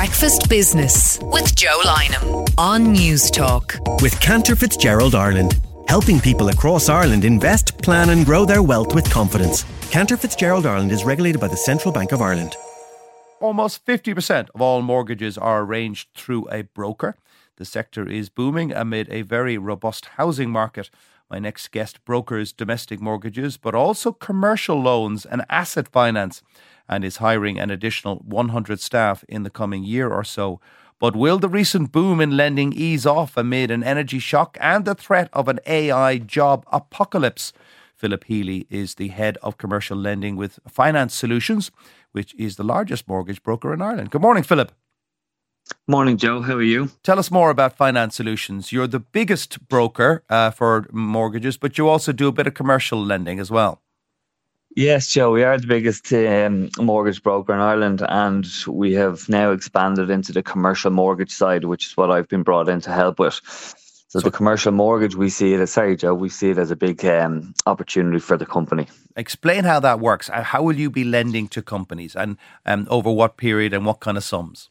Breakfast Business with Joe Lynham on News Talk. With Cantor Fitzgerald Ireland, helping people across Ireland invest, plan and grow their wealth with confidence. Cantor Fitzgerald Ireland is regulated by the Central Bank of Ireland. Almost 50% of all mortgages are arranged through a broker. The sector is booming amid a very robust housing market. My next guest brokers domestic mortgages, but also commercial loans and asset finance, and is hiring an additional 100 staff in the coming year or so. But will the recent boom in lending ease off amid an energy shock and the threat of an AI job apocalypse? Philip Healy is the head of commercial lending with Finance Solutions, which is the largest mortgage broker in Ireland. Good morning, Philip. Morning, Joe. How are you? Tell us more about Finance Solutions. You're the biggest broker for mortgages, but you also do a bit of commercial lending as well. Yes, Joe, we are the biggest mortgage broker in Ireland, and we have now expanded into the commercial mortgage side, which is what I've been brought in to help with. So the commercial mortgage, we see it as a big opportunity for the company. Explain how that works. How will you be lending to companies and over what period and what kind of sums?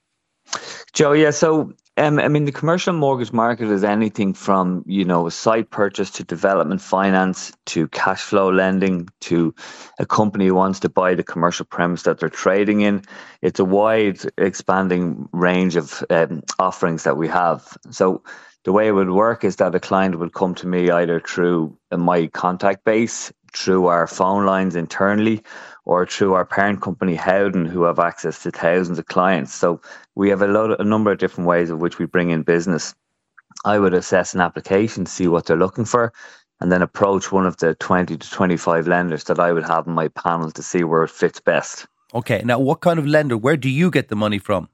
Joe, yeah, so the commercial mortgage market is anything from, a site purchase to development finance to cash flow lending to a company who wants to buy the commercial premise that they're trading in. It's a wide expanding range of offerings that we have. So the way it would work is that a client would come to me either through my contact base, through our phone lines internally, or through our parent company, Howden, who have access to thousands of clients. So we have a number of different ways of which we bring in business. I would assess an application, see what they're looking for, and then approach one of the 20 to 25 lenders that I would have in my panel to see where it fits best. Okay, now what kind of lender, where do you get the money from?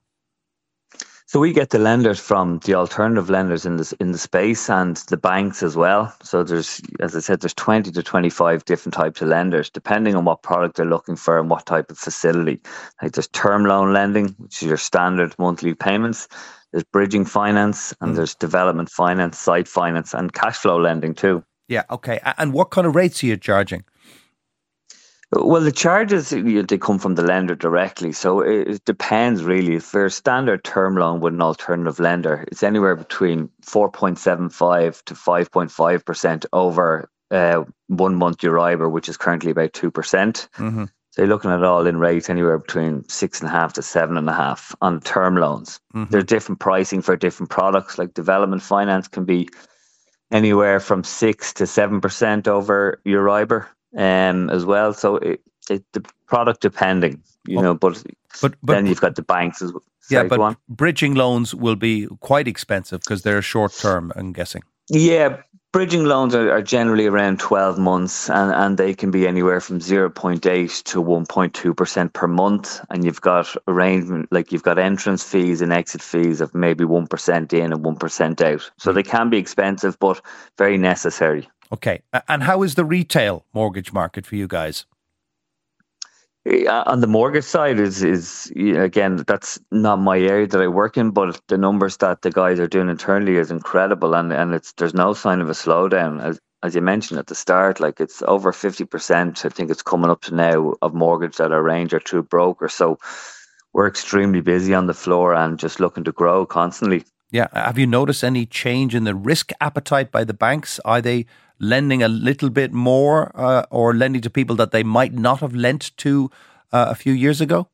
So we get the lenders from the alternative lenders in the space and the banks as well. So there's 20 to 25 different types of lenders, depending on what product they're looking for and what type of facility. Like there's term loan lending, which is your standard monthly payments. There's bridging finance and there's development finance, site finance and cash flow lending too. Yeah, okay. And what kind of rates are you charging? Well, the charges, they come from the lender directly. So it depends really. For a standard term loan with an alternative lender, it's anywhere between 4.75 to 5.5% over 1 month Euribor, which is currently about 2%. Mm-hmm. So you're looking at all-in rates anywhere between 6.5 to 7.5 on term loans. Mm-hmm. There's different pricing for different products. Like development finance can be anywhere from 6 to 7% over Euribor. As well, so the product depending, but then you've got the banks as well. Yeah, but bridging loans will be quite expensive because they're short term, I'm guessing. Yeah, bridging loans are generally around 12 months and they can be anywhere from 0.8 to 1.2% per month. And you've got arrangement, like you've got entrance fees and exit fees of maybe 1% in and 1% out. So they can be expensive, but very necessary. Okay. And how is the retail mortgage market for you guys? On the mortgage side is again, that's not my area that I work in, but the numbers that the guys are doing internally is incredible, and there's no sign of a slowdown. As you mentioned at the start, like it's over 50%. I think it's coming up to now of mortgage that are arranged or through broker. So we're extremely busy on the floor and just looking to grow constantly. Yeah. Have you noticed any change in the risk appetite by the banks? Are they lending a little bit more or lending to people that they might not have lent to a few years ago?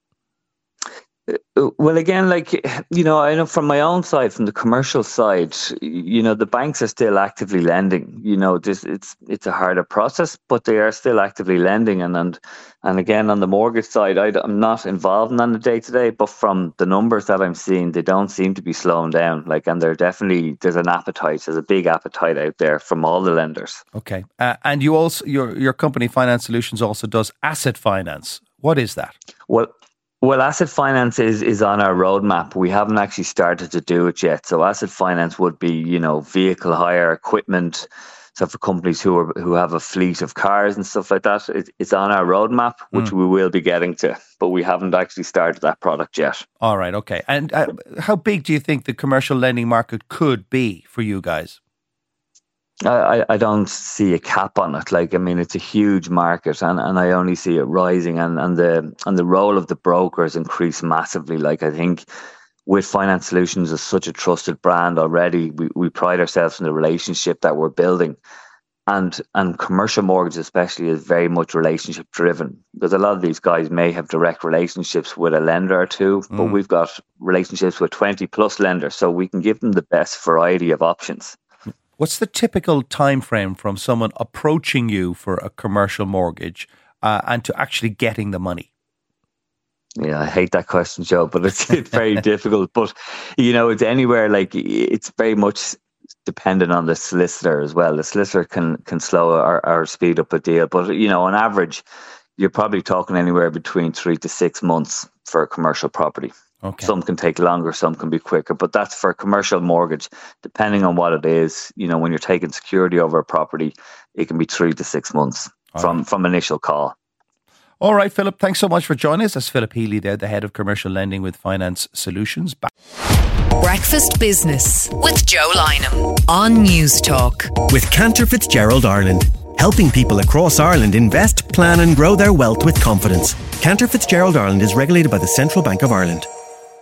Well, again, I know from my own side, from the commercial side, the banks are still actively lending. It's a harder process, but they are still actively lending. And again, on the mortgage side, I'm not involved in on the day to day, but from the numbers that I'm seeing, they don't seem to be slowing down. And there's an appetite, there's a big appetite out there from all the lenders. Okay, and you also your company Finance Solutions also does asset finance. What is that? Well, asset finance is on our roadmap. We haven't actually started to do it yet. So asset finance would be, vehicle hire, equipment. So for companies who have a fleet of cars and stuff like that, it's on our roadmap, which we will be getting to, but we haven't actually started that product yet. All right, okay. And how big do you think the commercial lending market could be for you guys? I don't see a cap on it. Like, I mean, it's a huge market, and I only see it rising, and the role of the broker has increased massively. Like, I think with Finance Solutions as such a trusted brand already, we pride ourselves in the relationship that we're building. And commercial mortgage especially is very much relationship driven, because a lot of these guys may have direct relationships with a lender or two, but we've got relationships with 20 plus lenders, so we can give them the best variety of options. What's the typical time frame from someone approaching you for a commercial mortgage and to actually getting the money? Yeah, I hate that question, Joe, but it's very difficult. But, it's anywhere, like, it's very much dependent on the solicitor as well. The solicitor can slow or speed up a deal. But, on average, you're probably talking anywhere between 3 to 6 months for a commercial property. Okay. Some can take longer, some can be quicker, but that's for a commercial mortgage. Depending on what it is, when you're taking security over a property, it can be 3 to 6 months from initial call. All right, Philip, thanks so much for joining us. That's Philip Healy there, the head of commercial lending with Finance Solutions. Breakfast Business with Joe Lynham on News Talk. With Cantor Fitzgerald Ireland, helping people across Ireland invest, plan and grow their wealth with confidence. Cantor Fitzgerald Ireland is regulated by the Central Bank of Ireland.